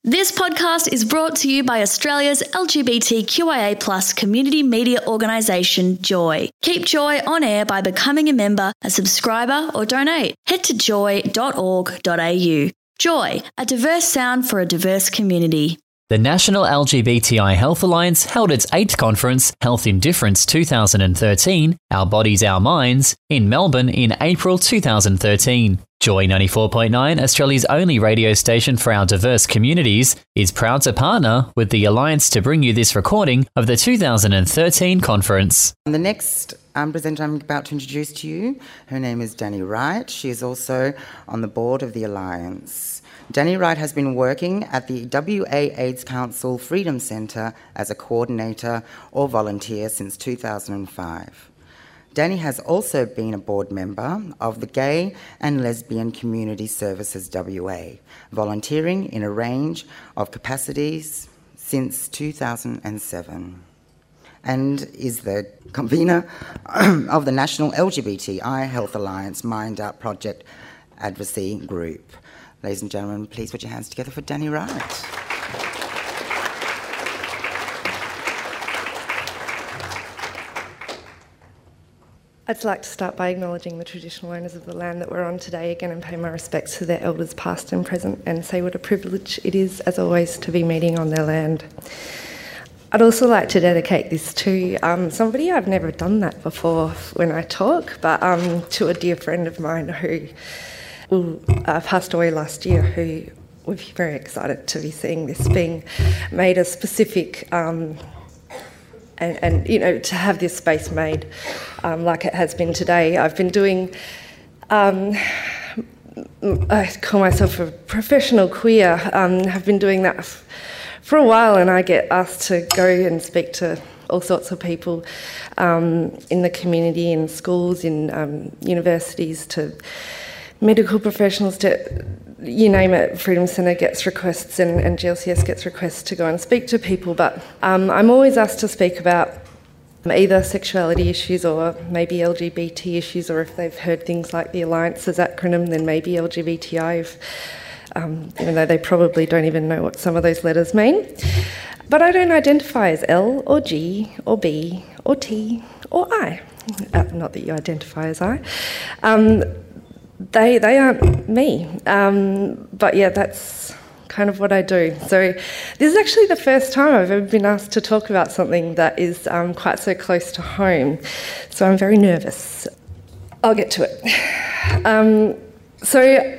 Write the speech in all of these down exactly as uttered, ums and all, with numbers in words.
This podcast is brought to you by Australia's L G B T Q I A plus community media organisation, Joy. Keep Joy on air by becoming a member, a subscriber or donate. Head to joy dot org dot a u. Joy, a diverse sound for a diverse community. The National L G B T I Health Alliance held its eighth conference, Health in Difference twenty thirteen, Our Bodies, Our Minds, in Melbourne in April two thousand thirteen. Joy ninety-four point nine, Australia's only radio station for our diverse communities, is proud to partner with the Alliance to bring you this recording of the two thousand thirteen conference. The next um, presenter I'm about to introduce to you, her name is Danny Wright. She is also on the board of the Alliance. Danny Wright has been working at the W A AIDS Council Freedom Centre as a coordinator or volunteer since two thousand five. Danny has also been a board member of the Gay and Lesbian Community Services W A, volunteering in a range of capacities since two thousand seven, and is the convener of the National L G B T I Health Alliance Mind Up Project Advocacy Group. Ladies and gentlemen, please put your hands together for Danny Wright. I'd like to start by acknowledging the traditional owners of the land that we're on today again and pay my respects to their elders past and present and say what a privilege it is, as always, to be meeting on their land. I'd also like to dedicate this to um, somebody. I've never done that before when I talk, but um, to a dear friend of mine who who uh, passed away last year, who we're very excited to be seeing this being made a specific um, and, and, you know, to have this space made um, like it has been today. I've been doing, um, I call myself a professional queer, um, I've been doing that f- for a while, and I get asked to go and speak to all sorts of people um, in the community, in schools, in um, universities, to medical professionals, to you name it. Freedom Centre gets requests and, and G L C S gets requests to go and speak to people, but um, I'm always asked to speak about either sexuality issues or maybe L G B T issues, or if they've heard things like the Alliance's acronym, then maybe L G B T I, if, um, even though they probably don't even know what some of those letters mean. But I don't identify as L or G or B or T or I. Uh, not that you identify as I. Um, They they aren't me, um, but yeah, that's kind of what I do. So this is actually the first time I've ever been asked to talk about something that is um, quite so close to home, so I'm very nervous. I'll get to it. Um, so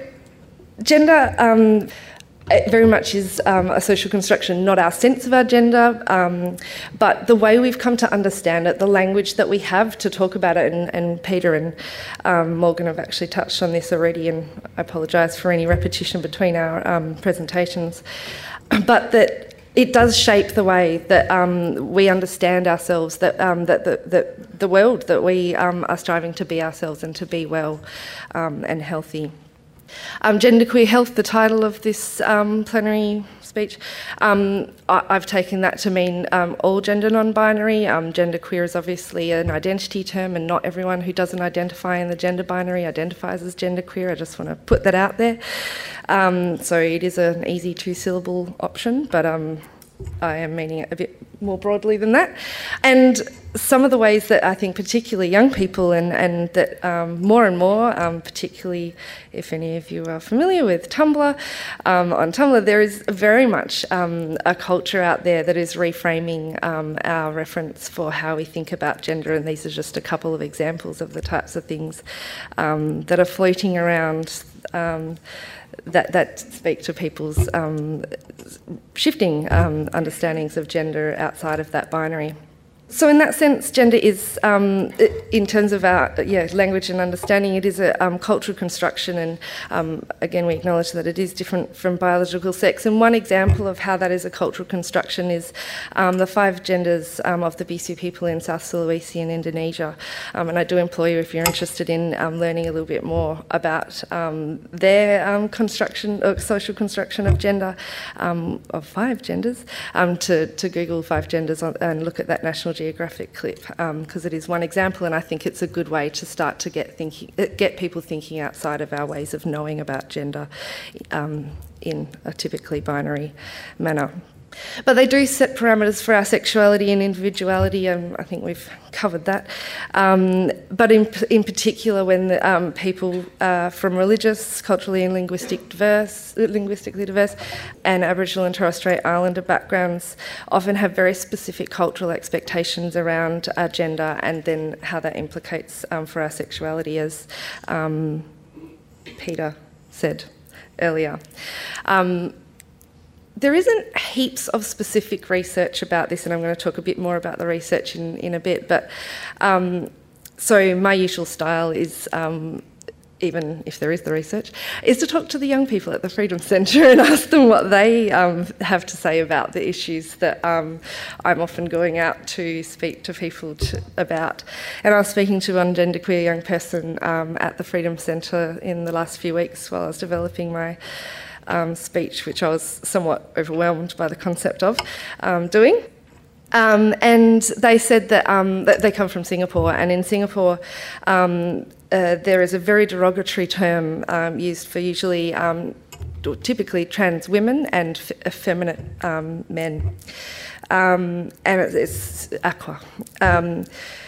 gender um, it very much is um, a social construction, not our sense of our gender, um, but the way we've come to understand it, the language that we have to talk about it, and, and Peter and um, Morgan have actually touched on this already, and I apologise for any repetition between our um, presentations, but that it does shape the way that um, we understand ourselves, that um, that the, the, the world that we um, are striving to be ourselves and to be well um, and healthy. Um, Genderqueer Health, the title of this um, plenary speech, um, I, I've taken that to mean um, all gender non-binary. Um, genderqueer is obviously an identity term, and not everyone who doesn't identify in the gender binary identifies as genderqueer. I just want to put that out there. Um, so it is an easy two-syllable option, but um, I am meaning it a bit more broadly than that. And some of the ways that I think particularly young people and, and that um, more and more, um, particularly if any of you are familiar with Tumblr, um, on Tumblr there is very much um, a culture out there that is reframing um, our reference for how we think about gender, and these are just a couple of examples of the types of things um, that are floating around um, that, that speak to people's um, shifting um, understandings of gender outside of that binary. So in that sense, gender is, um, in terms of our yeah, language and understanding, it is a um, cultural construction, and um, again we acknowledge that it is different from biological sex. And one example of how that is a cultural construction is um, the five genders um, of the Bisu people in South Sulawesi in Indonesia. Um, and I do implore you, if you're interested in um, learning a little bit more about um, their um, construction, or social construction of gender, um, of five genders, um, to, to Google five genders on, and look at that national Geographic clip because um, it is one example, and I think it's a good way to start to get thinking, get people thinking outside of our ways of knowing about gender um, in a typically binary manner. But they do set parameters for our sexuality and individuality, and I think we've covered that. Um, but in, in particular, when the, um, people uh, from religious, culturally and linguistic diverse, linguistically diverse and Aboriginal and Torres Strait Islander backgrounds often have very specific cultural expectations around our gender and then how that implicates um, for our sexuality, as um, Peter said earlier. Um, There isn't heaps of specific research about this, and I'm going to talk a bit more about the research in, in a bit. But um, so my usual style is, um, even if there is the research, is to talk to the young people at the Freedom Centre and ask them what they um, have to say about the issues that um, I'm often going out to speak to people to, about. And I was speaking to one genderqueer young person um, at the Freedom Centre in the last few weeks while I was developing my Um, speech, which I was somewhat overwhelmed by the concept of um, doing. Um, and they said that, um, that they come from Singapore, and in Singapore um, uh, there is a very derogatory term um, used for usually, um, typically trans women and f- effeminate um, men, um, and it's, it's aqua. Um,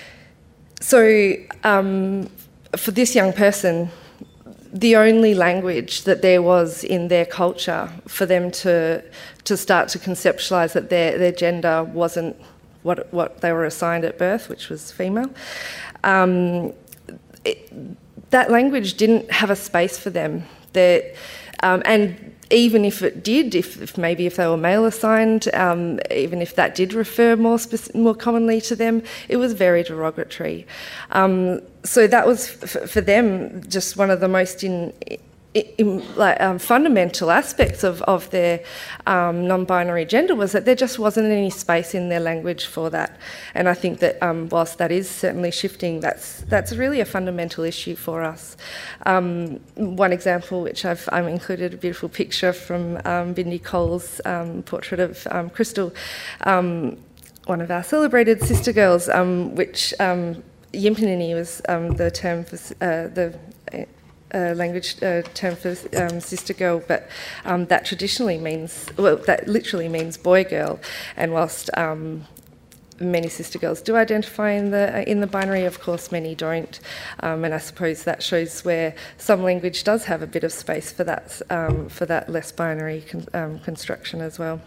so um, for this young person, the only language that there was in their culture for them to to start to conceptualise that their, their gender wasn't what what they were assigned at birth, which was female, um, it, that language didn't have a space for them. Um, and even if it did, if, if maybe if they were male assigned, um, even if that did refer more spec- more commonly to them, it was very derogatory. Um, so that was f- for them just one of the most in, in, in, like, um, fundamental aspects of of their um, non-binary gender, was that there just wasn't any space in their language for that. And I think that um, whilst that is certainly shifting, that's that's really a fundamental issue for us. Um, one example, which I've um, included a beautiful picture from um, Bindi Cole's um, portrait of um, Crystal, um, one of our celebrated sister girls, um, which um, Yimpinini was um, the term for uh, the uh, language uh, term for um, sister girl, but um, that traditionally means, well, that literally means boy girl. And whilst um, many sister girls do identify in the in the binary, of course many don't, um, and I suppose that shows where some language does have a bit of space for that um, for that less binary con- um, construction as well.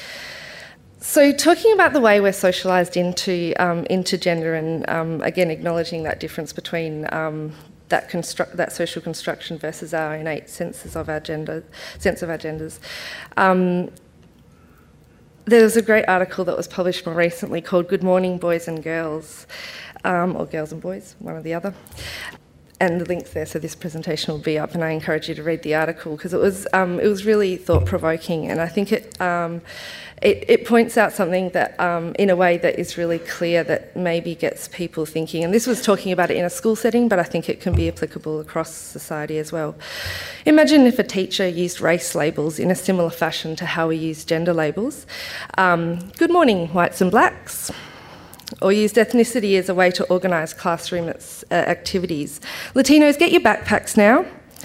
So talking about the way we're socialised into um, into gender, and um, again acknowledging that difference between um, that construct that social construction versus our innate senses of our gender sense of our genders. Um, There was a great article that was published more recently called Good Morning Boys and Girls, um, or Girls and Boys, one or the other. And the link's there, so this presentation will be up, and I encourage you to read the article because it was um, it was really thought-provoking, and I think it um, it, it points out something that, um, in a way that is really clear, that maybe gets people thinking. And this was talking about it in a school setting, but I think it can be applicable across society as well. Imagine if a teacher used race labels in a similar fashion to how we use gender labels. Um, good morning, whites and blacks. Or used ethnicity as a way to organise classroom uh, activities. Latinos, get your backpacks now.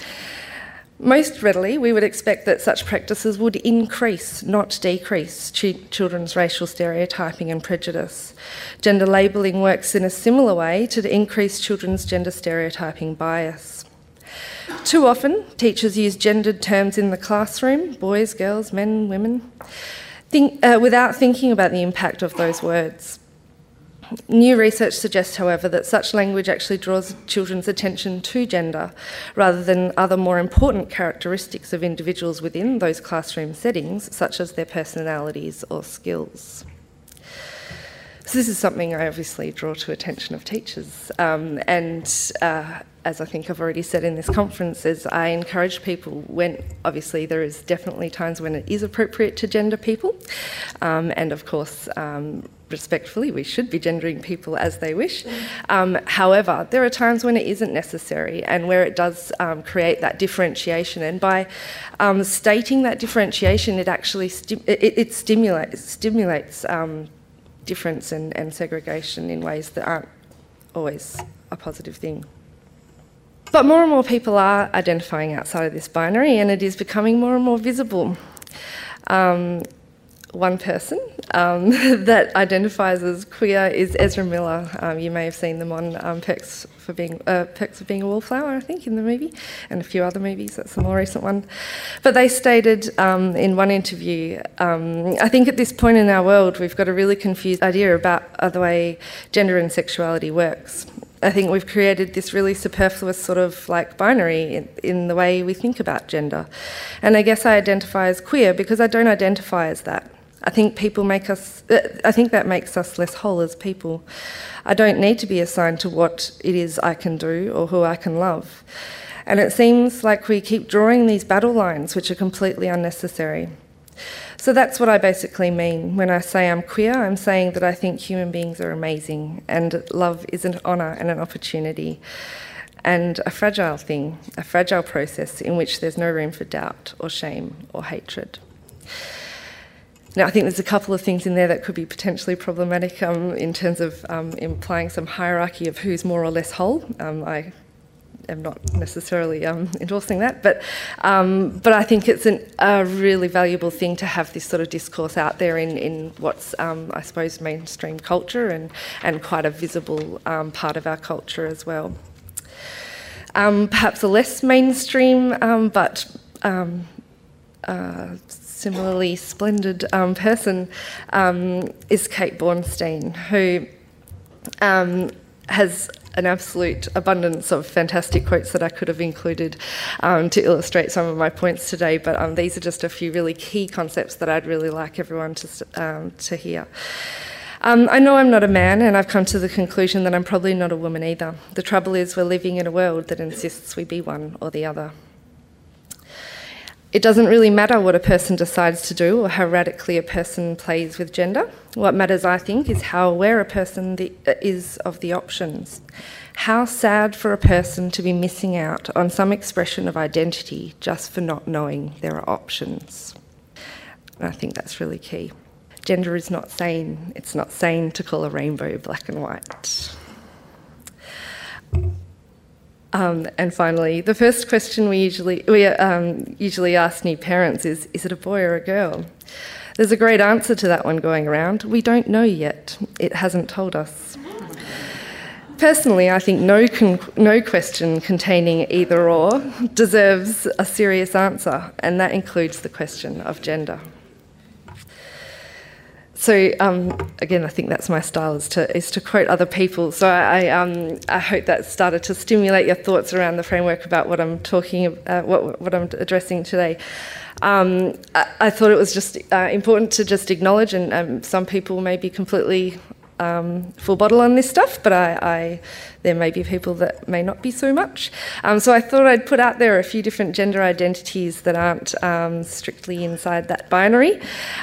Most readily, we would expect that such practices would increase, not decrease, ch- children's racial stereotyping and prejudice. Gender labelling works in a similar way to increase children's gender stereotyping bias. Too often, teachers use gendered terms in the classroom, boys, girls, men, women, think, uh, without thinking about the impact of those words. New research suggests, however, that such language actually draws children's attention to gender rather than other more important characteristics of individuals within those classroom settings, such as their personalities or skills. So this is something I obviously draw to attention of teachers, um, and uh, as I think I've already said in this conference, is I encourage people when, obviously there is definitely times when it is appropriate to gender people, um, and of course um, respectfully we should be gendering people as they wish. Um, however, there are times when it isn't necessary and where it does um, create that differentiation, and by um, stating that differentiation it actually sti- it, it stimulates, stimulates um, difference and, and segregation in ways that aren't always a positive thing. But more and more people are identifying outside of this binary, and it is becoming more and more visible. Um, one person um, that identifies as queer is Ezra Miller. Um, you may have seen them on um, Perks for being uh, Perks for Being a Wallflower, I think, in the movie, and a few other movies. That's the more recent one. But they stated um, in one interview, um, I think at this point in our world we've got a really confused idea about uh, the way gender and sexuality works. I think we've created this really superfluous sort of like binary in, in the way we think about gender. And I guess I identify as queer because I don't identify as that. I think people make us, uh, I think that makes us less whole as people. I don't need to be assigned to what it is I can do or who I can love. And it seems like we keep drawing these battle lines which are completely unnecessary. So that's what I basically mean. When I say I'm queer, I'm saying that I think human beings are amazing and love is an honour and an opportunity and a fragile thing, a fragile process in which there's no room for doubt or shame or hatred. Now, I think there's a couple of things in there that could be potentially problematic um, in terms of um, implying some hierarchy of who's more or less whole. Um, I am not necessarily um, endorsing that, but um, but I think it's an, a really valuable thing to have this sort of discourse out there in, in what's, um, I suppose, mainstream culture and, and quite a visible um, part of our culture as well. Um, perhaps a less mainstream, um, but um, uh, similarly splendid um, person um, is Kate Bornstein, who um, has an absolute abundance of fantastic quotes that I could have included um, to illustrate some of my points today, but um, these are just a few really key concepts that I'd really like everyone to, um, to hear. Um, I know I'm not a man, and I've come to the conclusion that I'm probably not a woman either. The trouble is we're living in a world that insists we be one or the other. It doesn't really matter what a person decides to do or how radically a person plays with gender. What matters, I think, is how aware a person the, uh, is of the options. How sad for a person to be missing out on some expression of identity just for not knowing there are options. And I think that's really key. Gender is not sane. It's not sane to call a rainbow black and white. Um, and finally, the first question we usually we um, usually ask new parents is, is it a boy or a girl? There's a great answer to that one going around. We don't know yet. It hasn't told us. Personally, I think no, con- no question containing either or deserves a serious answer, and that includes the question of gender. So um, again, I think that's my style, is to is to quote other people. So I um, I hope that started to stimulate your thoughts around the framework about what I'm talking about, uh, what what I'm addressing today. Um, I, I thought it was just uh, important to just acknowledge, and um, some people may be completely um, full bottle on this stuff, but I, I there may be people that may not be so much. Um, so I thought I'd put out there a few different gender identities that aren't um, strictly inside that binary.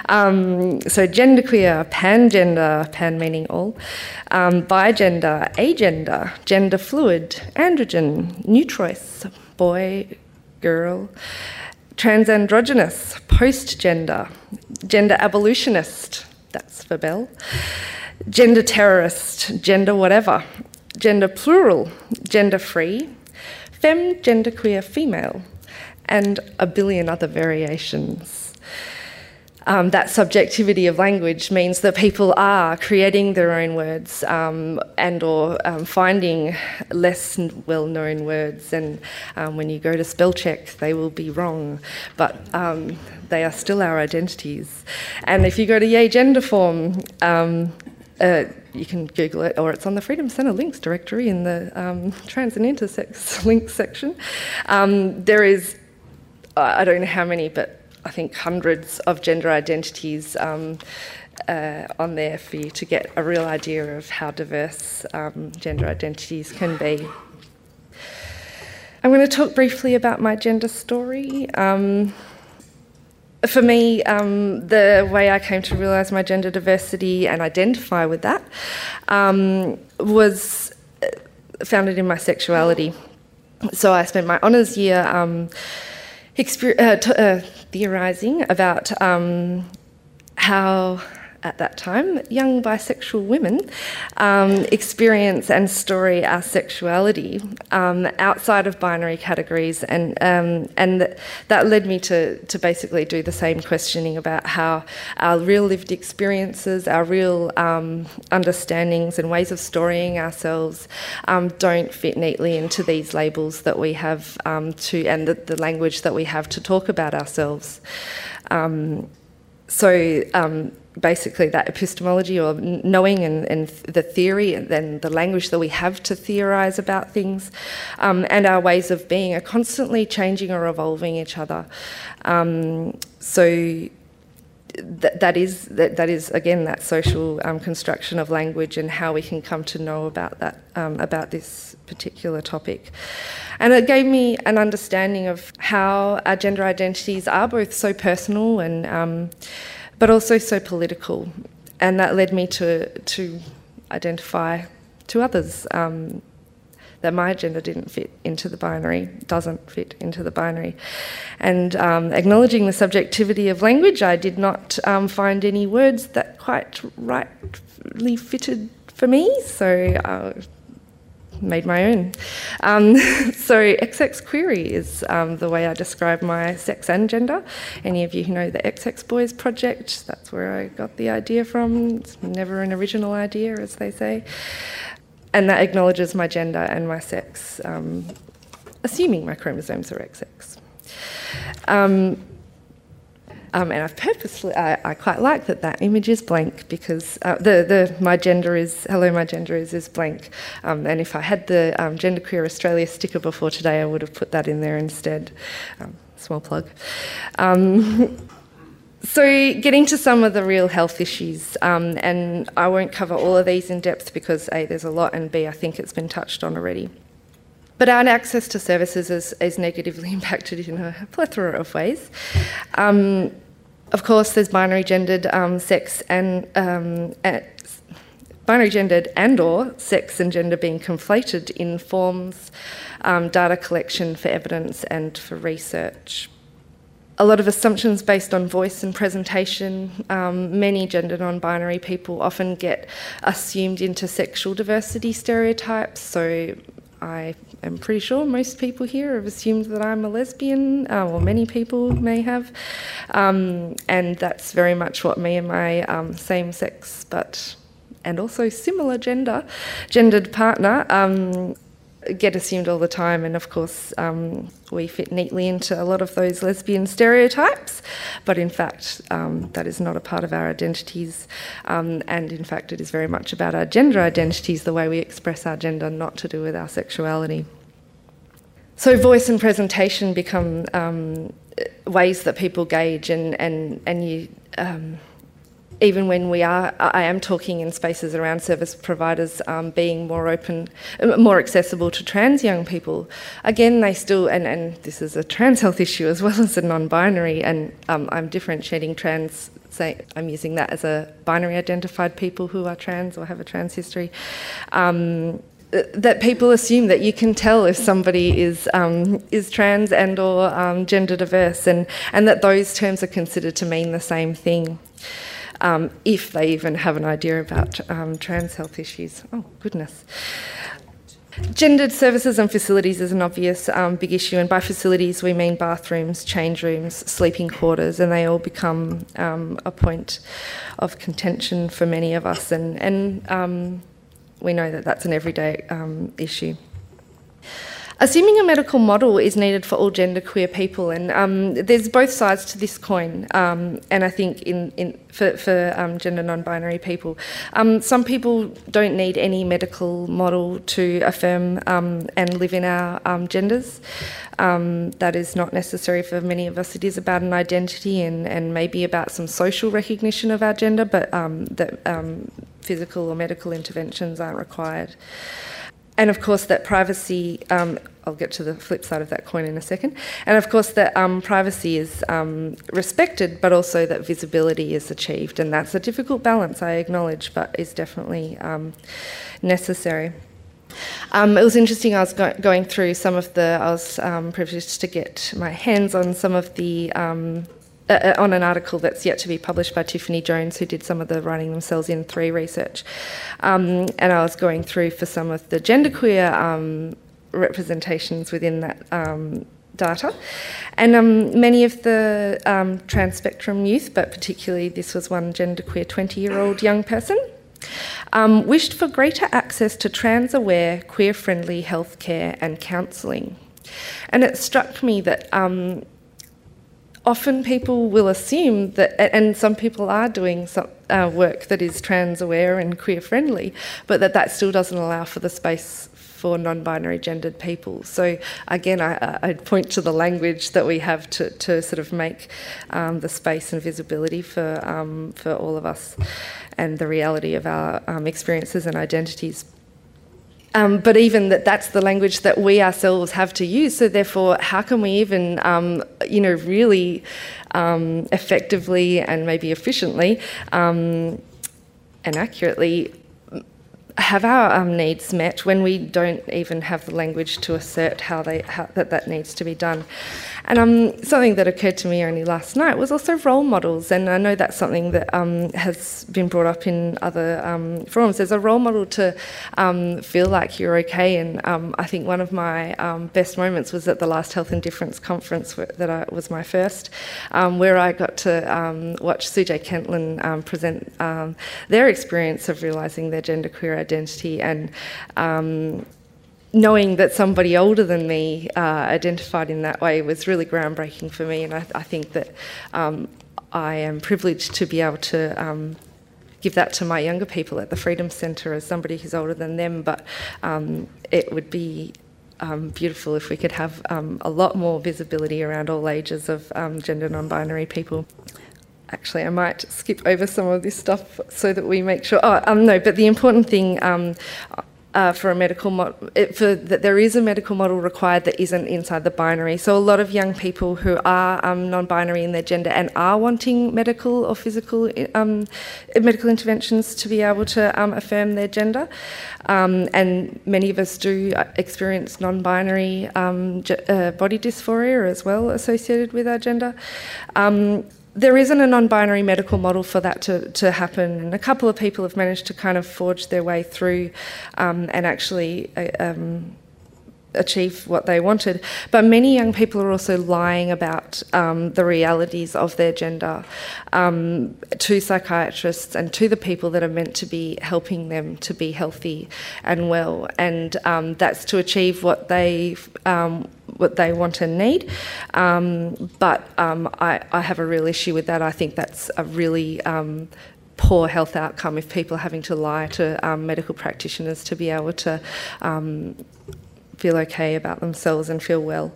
Um, so genderqueer, pangender, pan meaning all, um, bigender, agender, gender fluid, androgen, neutrois, boy, girl, transandrogynous, post-gender, gender abolitionist, that's for Bell, gender terrorist, gender whatever, gender plural, gender free, femme, genderqueer, female, and a billion other variations. Um, that subjectivity of language means that people are creating their own words um, and or um, finding less well-known words, and um, when you go to spell check they will be wrong, but um, they are still our identities. And if you go to Yay Gender Form, um, uh, you can Google it, or it's on the Freedom Centre links directory in the um, trans and intersex links section. Um, there is, I don't know how many, but I think hundreds of gender identities um, uh, on there for you to get a real idea of how diverse um, gender identities can be. I'm going to talk briefly about my gender story. Um, for me, um, the way I came to realise my gender diversity and identify with that um, was founded in my sexuality. So I spent my honours year um, exper- uh, t- uh, theorising about um, how at that time, young bisexual women, um, experience and story our sexuality um, outside of binary categories, and um, and th- that led me to to basically do the same questioning about how our real lived experiences, our real um, understandings and ways of storying ourselves um, don't fit neatly into these labels that we have um, to, and the, the language that we have to talk about ourselves. Um, so. Um, Basically, that epistemology or knowing and, and the theory and then the language that we have to theorise about things um, and our ways of being are constantly changing or evolving each other. Um, so th- that is that, that is again that social um, construction of language and how we can come to know about that um, about this particular topic. And it gave me an understanding of how our gender identities are both so personal and um, but also so political, and that led me to to identify to others um, that my gender didn't fit into the binary, doesn't fit into the binary. And um, acknowledging the subjectivity of language, I did not um, find any words that quite rightly fitted for me, so I made my own. Um, so X X Query is um, the way I describe my sex and gender. Any of you who know the X X Boys project, that's where I got the idea from. It's never an original idea, as they say. And that acknowledges my gender and my sex, um, assuming my chromosomes are X X. Um, Um, and I've purposely, I, I quite like that that image is blank because uh, the, the my gender is, hello, my gender is, is blank. Um, and if I had the um, Genderqueer Australia sticker before today, I would have put that in there instead. Um, small plug. Um, so getting to some of the real health issues, um, and I won't cover all of these in depth because A, there's a lot, and B, I think it's been touched on already. But our access to services is, is negatively impacted in a plethora of ways. Um, of course, there's binary gendered um, sex and um, uh, binary gendered and or sex and gender being conflated in forms, um, data collection for evidence and for research. A lot of assumptions based on voice and presentation. Um, many gender non-binary people often get assumed into sexual diversity stereotypes, so I am pretty sure most people here have assumed that I'm a lesbian, uh, or many people may have, um, and that's very much what me and my um, same-sex but and also similar gender, gendered partner um, get assumed all the time, and of course um, we fit neatly into a lot of those lesbian stereotypes, but in fact um, that is not a part of our identities, um, and in fact it is very much about our gender identities, the way we express our gender, not to do with our sexuality. So voice and presentation become um, ways that people gauge, and, and, and you... Um, even when we are, I am talking in spaces around service providers um, being more open, more accessible to trans young people. Again, they still, and, and this is a trans health issue as well as a non-binary, and um, I'm differentiating trans, say, I'm using that as a binary identified people who are trans or have a trans history. Um, that people assume that you can tell if somebody is um, is trans and or um, gender diverse, and, and that those terms are considered to mean the same thing. Um, if they even have an idea about um, trans health issues. Oh, goodness. Gendered services and facilities is an obvious um, big issue, and by facilities we mean bathrooms, change rooms, sleeping quarters, and they all become um, a point of contention for many of us, and, and um, we know that that's an everyday um, issue. Assuming a medical model is needed for all genderqueer people, and um, there's both sides to this coin, um, and I think in, in for, for um, gender non-binary people, um, some people don't need any medical model to affirm um, and live in our um, genders. Um, that is not necessary for many of us. It is about an identity and, and maybe about some social recognition of our gender, but um, that um, physical or medical interventions aren't required. And of course that privacy, um, I'll get to the flip side of that coin in a second, and of course that um, privacy is um, respected, but also that visibility is achieved, and that's a difficult balance, I acknowledge, but is definitely um, necessary. Um, it was interesting, I was go- going through some of the, I was um, privileged to get my hands on some of the um, uh, on an article that's yet to be published by Tiffany Jones, who did some of the Writing Themselves In three research. Um, and I was going through for some of the genderqueer um, representations within that um, data. And um, many of the um, trans-spectrum youth, but particularly this was one genderqueer twenty-year-old young person, um, wished for greater access to trans-aware, queer-friendly healthcare and counselling. And it struck me that um, often people will assume that, and some people are doing some uh, work that is trans-aware and queer-friendly, but that that still doesn't allow for the space for non-binary gendered people. So again, I, I'd point to the language that we have to, to sort of make um, the space and visibility for um, for all of us and the reality of our um, experiences and identities. Um, but even that that's the language that we ourselves have to use. So therefore, how can we even, um, you know, really um, effectively and maybe efficiently um, and accurately have our um, needs met when we don't even have the language to assert how they how, that that needs to be done. And um, something that occurred to me only last night was also role models, and I know that's something that um, has been brought up in other um, forums. There's a role model to um, feel like you're okay, and um, I think one of my um, best moments was at the last Health and Difference conference where, that I, was my first, um, where I got to um, watch Sujay Kentland um, present um, their experience of realising their genderqueer identity, and um, knowing that somebody older than me uh, identified in that way was really groundbreaking for me, and I, I think that um, I am privileged to be able to um, give that to my younger people at the Freedom Centre as somebody who's older than them, but um, it would be um, beautiful if we could have um, a lot more visibility around all ages of um, gender non-binary people. Actually, I might skip over some of this stuff so that we make sure... Oh, um, no, but the important thing... Um, Uh, for a medical model, for that there is a medical model required that isn't inside the binary. So a lot of young people who are um, non-binary in their gender and are wanting medical or physical um, medical interventions to be able to um, affirm their gender, um, and many of us do experience non-binary um, ge- uh, body dysphoria as well associated with our gender. Um, There isn't a non-binary medical model for that to, to happen, and a couple of people have managed to kind of forge their way through um, and actually uh, um, achieve what they wanted. But many young people are also lying about um, the realities of their gender um, to psychiatrists and to the people that are meant to be helping them to be healthy and well, and um, that's to achieve what they um, what they want and need. Um, but um, I, I have a real issue with that. I think that's a really um, poor health outcome if people are having to lie to um, medical practitioners to be able to um, feel okay about themselves and feel well.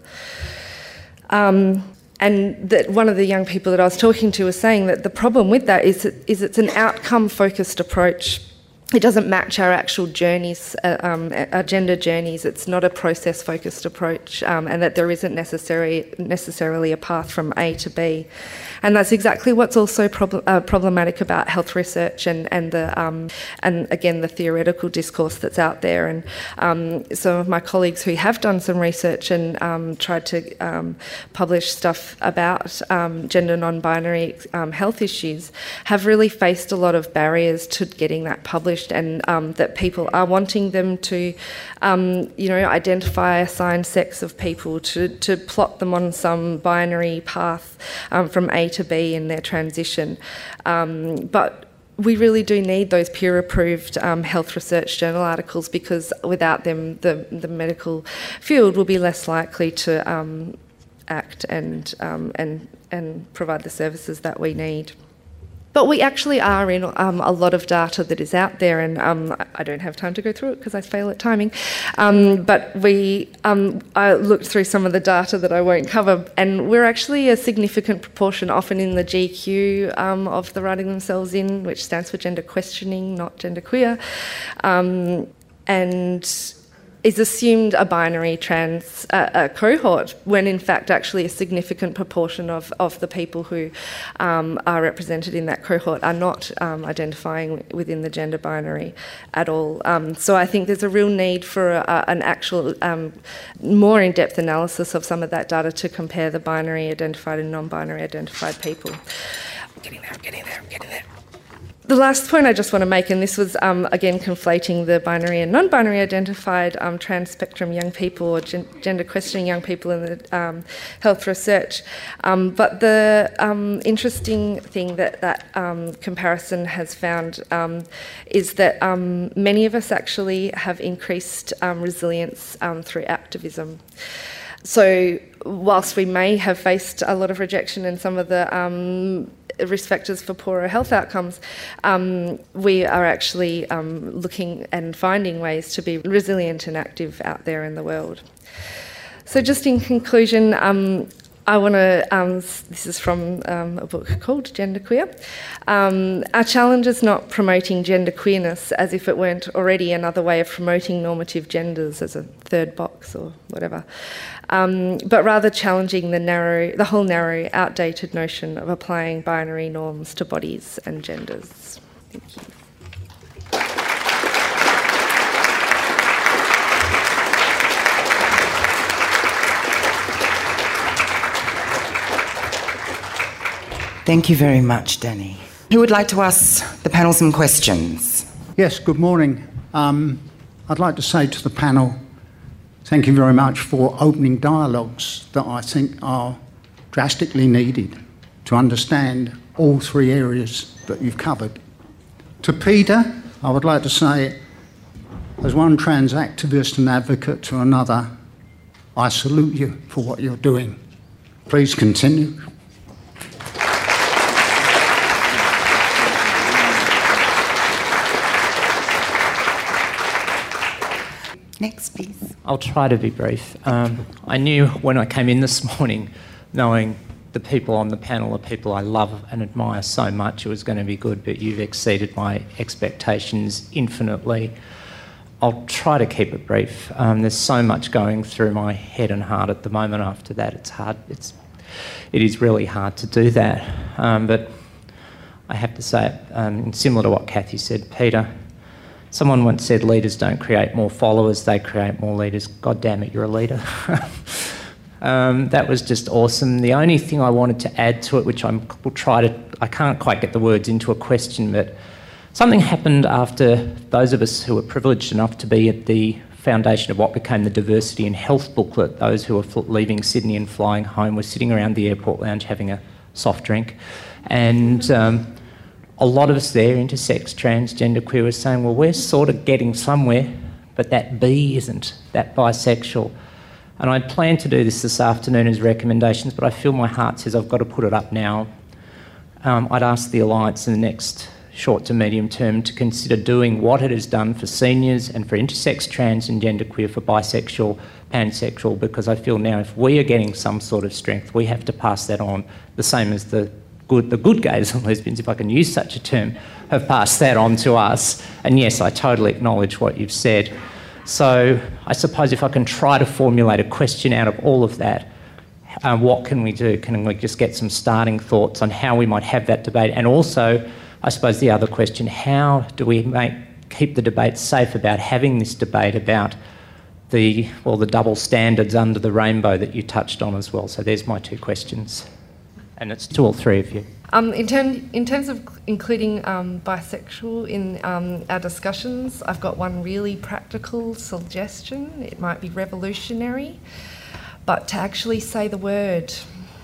Um, and that one of the young people that I was talking to was saying that the problem with that is, is it's an outcome-focused approach. It doesn't match our actual journeys, uh, um, our gender journeys. It's not a process-focused approach, um, and that there isn't necessary, necessarily a path from A to B. And that's exactly what's also prob- uh, problematic about health research and and the um, and again the theoretical discourse that's out there. And um, some of my colleagues who have done some research and um, tried to um, publish stuff about um, gender non-binary um, health issues have really faced a lot of barriers to getting that published. And um, that people are wanting them to, um, you know, identify, assign sex of people, to, to plot them on some binary path um, from A to B in their transition. Um, but we really do need those peer-approved um, health research journal articles, because without them, the, the medical field will be less likely to um, act and um, and and provide the services that we need. But we actually are in um, a lot of data that is out there, and um, I don't have time to go through it because I fail at timing. Um, but we, um, I looked through some of the data that I won't cover, and we're actually a significant proportion, often in the G Q um, of the Writing Themselves In, which stands for gender questioning, not gender queer. Um, and is assumed a binary trans uh, a cohort, when in fact actually a significant proportion of, of the people who um, are represented in that cohort are not um, identifying within the gender binary at all. Um, so I think there's a real need for a, an actual um, more in-depth analysis of some of that data to compare the binary identified and non-binary identified people. I'm getting there, I'm getting there, I'm getting there. The last point I just want to make, and this was um, again conflating the binary and non-binary identified um, trans spectrum young people or gen- gender questioning young people in the um, health research. Um, but the um, interesting thing that that um, comparison has found um, is that um, many of us actually have increased um, resilience um, through activism. So whilst we may have faced a lot of rejection in some of the um, risk factors for poorer health outcomes, um, we are actually um, looking and finding ways to be resilient and active out there in the world. So just in conclusion, um, I want to, um, this is from um, a book called Genderqueer. Um, our challenge is not promoting gender queerness as if it weren't already another way of promoting normative genders as a third box or whatever, um, but rather challenging the narrow, the whole narrow, outdated notion of applying binary norms to bodies and genders. Thank you. Thank you very much, Danny. Who would like to ask the panel some questions? Yes, good morning. Um, I'd like to say to the panel, thank you very much for opening dialogues that I think are drastically needed to understand all three areas that you've covered. To Peter, I would like to say, as one trans activist and advocate to another, I salute you for what you're doing. Please continue. Next, please. I'll try to be brief. Um, I knew when I came in this morning, knowing the people on the panel are people I love and admire so much, it was going to be good, but you've exceeded my expectations infinitely. I'll try to keep it brief. Um, there's so much going through my head and heart at the moment after that. It's hard. It's, it is really hard to do that. Um, but I have to say, um, similar to what Kathy said, Peter, someone once said leaders don't create more followers, they create more leaders. God damn it, you're a leader. um, that was just awesome. The only thing I wanted to add to it, which I will try to, I can't quite get the words into a question, but something happened after those of us who were privileged enough to be at the foundation of what became the Diversity in Health booklet, those who were leaving Sydney and flying home were sitting around the airport lounge having a soft drink. And um, a lot of us there, intersex, transgender, queer, was saying, well, we're sort of getting somewhere, but that B isn't, that bisexual. And I'd planned to do this this afternoon as recommendations, but I feel my heart says I've got to put it up now. Um, I'd ask the Alliance in the next short to medium term to consider doing what it has done for seniors and for intersex, trans and genderqueer, for bisexual, pansexual, because I feel now if we are getting some sort of strength, we have to pass that on, the same as the good, the good gays and lesbians, if I can use such a term, have passed that on to us. And yes, I totally acknowledge what you've said. So I suppose if I can try to formulate a question out of all of that, um, what can we do? Can we just get some starting thoughts on how we might have that debate? And also, I suppose the other question, how do we make keep the debate safe about having this debate about the, well, the double standards under the rainbow that you touched on as well? So there's my two questions. And it's to all three of you. Um, in, term, in terms of including um, bisexual in um, our discussions, I've got one really practical suggestion. It might be revolutionary, but to actually say the word.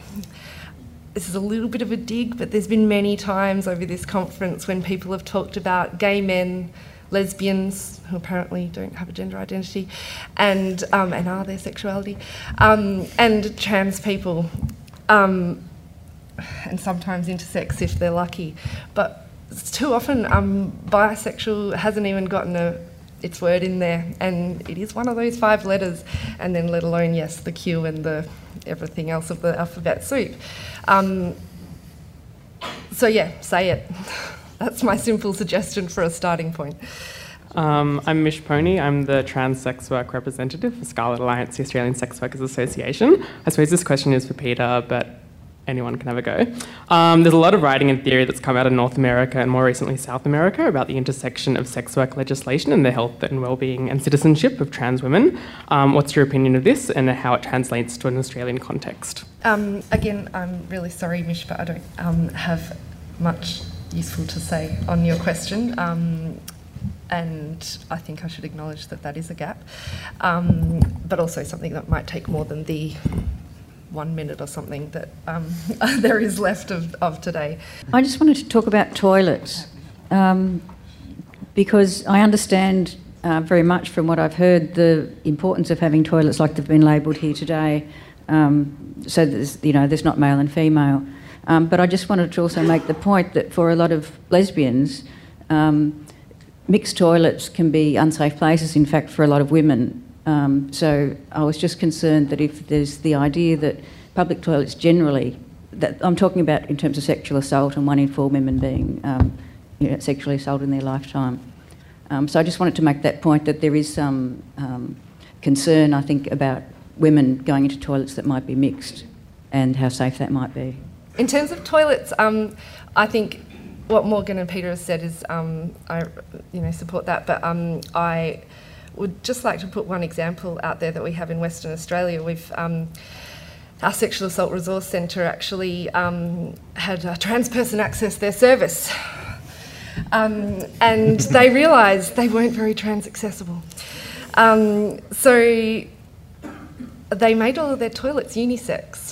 This is a little bit of a dig, but there's been many times over this conference when people have talked about gay men, lesbians, who apparently don't have a gender identity, and um, and are their sexuality, um, and trans people, um, and sometimes intersex if they're lucky. But too often um, bisexual hasn't even gotten a its word in there, and it is one of those five letters, and then let alone, yes, the Q and the everything else of the alphabet soup. Um, so yeah, say it. That's my simple suggestion for a starting point. Um, I'm Mish Pony. I'm the trans sex work representative for Scarlet Alliance, the Australian Sex Workers Association. I suppose this question is for Peter, but anyone can have a go. Um, there's a lot of writing and theory that's come out of North America and more recently South America about the intersection of sex work legislation and the health and well-being and citizenship of trans women. Um, what's your opinion of this and how it translates to an Australian context? Um, again, I'm really sorry, Mish, but I don't um, have much useful to say on your question. Um, and I think I should acknowledge that that is a gap, um, but also something that might take more than the one minute or something that um, there is left of, of today. I just wanted to talk about toilets um, because I understand uh, very much from what I've heard the importance of having toilets like they've been labelled here today, um, so there's, you know, there's not male and female. Um, but I just wanted to also make the point that for a lot of lesbians, um, mixed toilets can be unsafe places, in fact, for a lot of women. Um, so I was just concerned that if there's the idea that public toilets generally, that I'm talking about in terms of sexual assault and one in four women being um, you know, sexually assaulted in their lifetime. Um, so I just wanted to make that point that there is some um, concern, I think, about women going into toilets that might be mixed and how safe that might be. In terms of toilets, um, I think what Morgan and Peter have said is, um, I you know, support that, but um, I would just like to put one example out there that we have in Western Australia. We've um, our Sexual Assault Resource Centre actually um, had a trans person access their service, um, and they realised they weren't very trans accessible. Um, so they made all of their toilets unisex.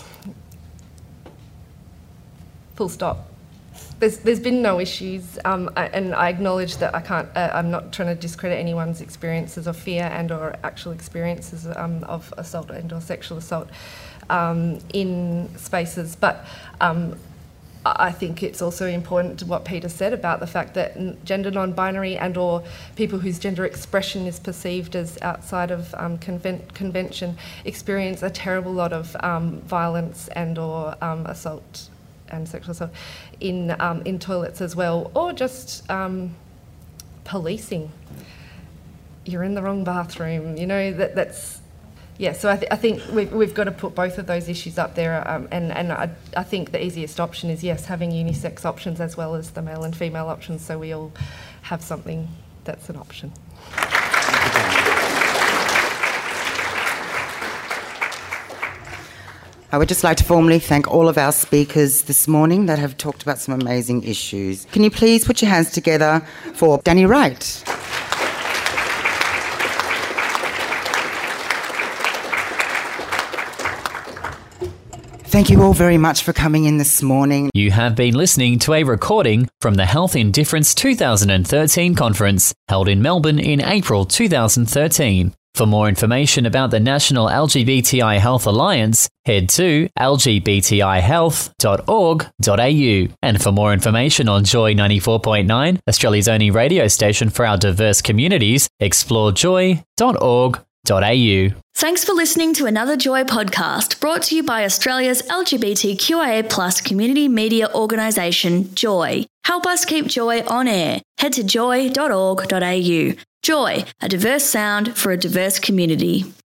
Full stop. There's, there's been no issues, um, I, and I acknowledge that I can't. Uh, I'm not trying to discredit anyone's experiences of fear and/or actual experiences um, of assault and/or sexual assault um, in spaces. But um, I think it's also important to what Peter said about the fact that gender non-binary and/or people whose gender expression is perceived as outside of um, conven- convention experience a terrible lot of um, violence and/or um, assault and sexual assault in um, in toilets as well, or just um, policing. You're in the wrong bathroom, you know, that that's, yeah, so I, th- I think we've, we've got to put both of those issues up there, um, and, and I, I think the easiest option is, yes, having unisex options as well as the male and female options, so we all have something that's an option. I would just like to formally thank all of our speakers this morning that have talked about some amazing issues. Can you please put your hands together for Danny Wright? Thank you all very much for coming in this morning. You have been listening to a recording from the Health in Difference two thousand thirteen conference held in Melbourne in April two thousand thirteen. For more information about the National L G B T I Health Alliance, head to l g b t i health dot org dot a u. And for more information on Joy ninety-four point nine, Australia's only radio station for our diverse communities, explore joy dot org dot a u. Thanks for listening to another Joy podcast brought to you by Australia's L G B T Q I A plus community media organisation, Joy. Help us keep Joy on air. Head to joy dot org dot a u. Joy, a diverse sound for a diverse community.